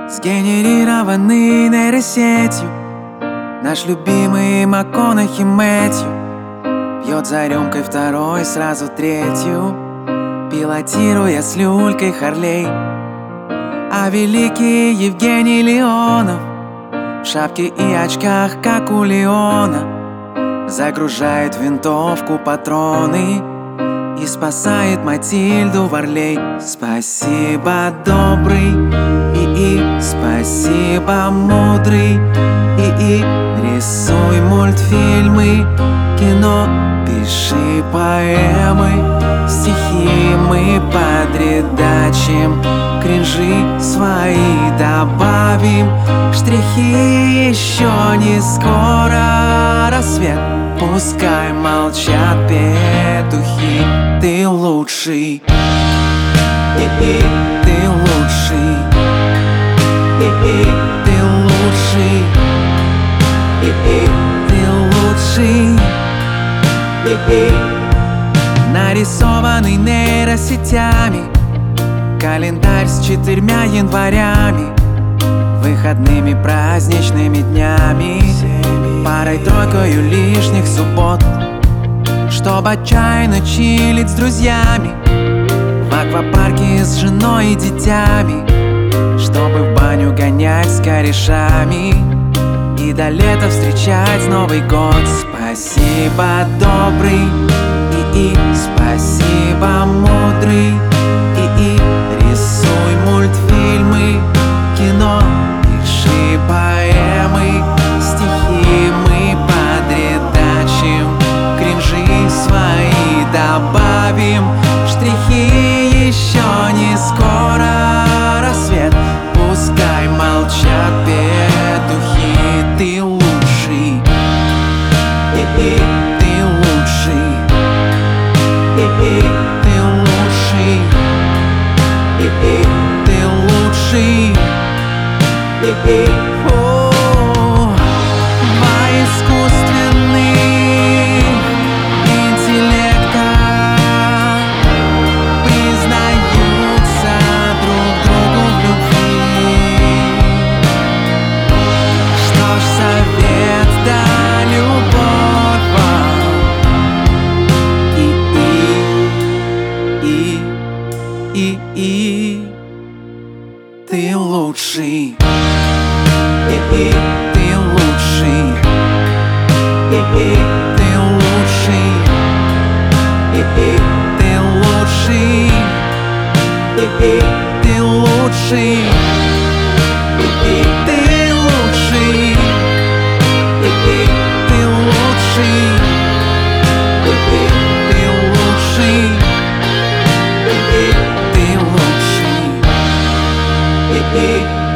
Сгенерированный нейросетью наш любимый МакКонахи Мэтью пьет за рюмкой второй, сразу третью, пилотируя с люлькой Харлей. А великий Евгений Леонов в шапке и очках, как у Леона, загружает в винтовку патроны и спасает Матильду Варлей. Спасибо, добрый ИИ, спасибо, мудрый ИИ. Рисуй мультфильмы, кино, пиши поэмы, стихи мы подредачим, кринжи свои добавим, штрихи еще не скоро рассвет. Пускай молчат петухи, ты лучший, ты лучший, ты лучший, ты лучший. Нарисованный нейросетями календарь с 4 январями, выходными праздничными днями, парой-тройкою лишних суббот, чтоб отчаянно чилить с друзьями в аквапарке с женой и детьми, чтобы в баню гонять с корешами и до лета встречать Новый год. Спасибо, добрый ИИ, спасибо, мудрый ИИ. Рисуй мультфильмы, кино, пиши поэмы, стихи мы подредачим, кринжи свои добавим, штрихи еще не скоро рассвет. Пускай молчат петухи, ты лучший, ты лучший, ты лучший, ты лучший. Два искусственных интеллекта признаются друг другу в любви. Что ж, совет да любовь вам. И ты лучший, ты лучший, ты лучший, ты лучший, ты лучший, ты лучший, ты лучший, ты лучший, ты лучший.